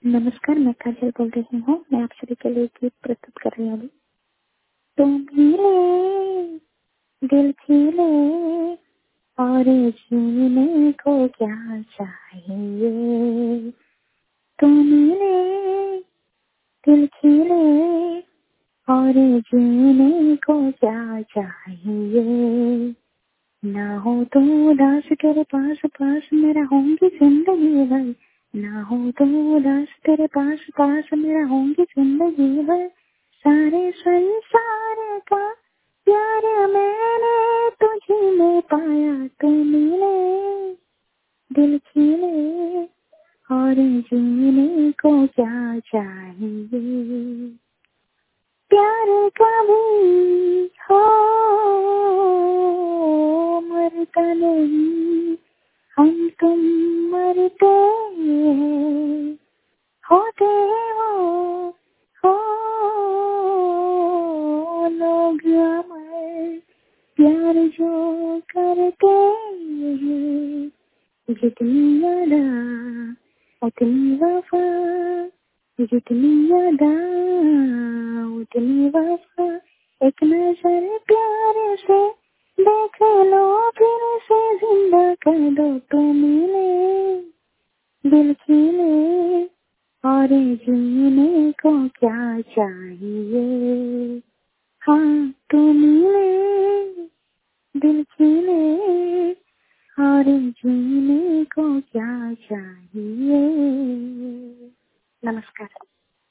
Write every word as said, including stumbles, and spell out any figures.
नमस्कार, मैं काजल बोल रही हूँ। मैं आप सभी के लिए गीत प्रस्तुत कर रही हूँ। तुम मिले, दिल खिले और जीने को क्या चाहिए। तुम मिले, दिल खिले और जीने को क्या चाहिए। ना हो तो उदास तेरे पास पास मेरा होंगी जिंदगी भर। ना हो तो उदास तेरे पास पास मेरा होंगी जिंदगी भर। सारे संसार का प्यार मैंने तुझे में पाया। तू मिले, दिल खिले और जीने को क्या चाहिए। प्यार कभी हो मरता नहीं, हम तुम मरते हैं। होते हो हो लोग अमर, प्यार जो करते हैं। जितनी यादा उतनी वफा, जितनी यादा उतनी वफा। एक नजर प्यार से देख लो, फिर से जिंदा कर दो। तो मिले, दिल खिले और जीने को क्या चाहिए। हाँ, तो मिले, दिल खिले और जीने को क्या चाहिए। नमस्कार।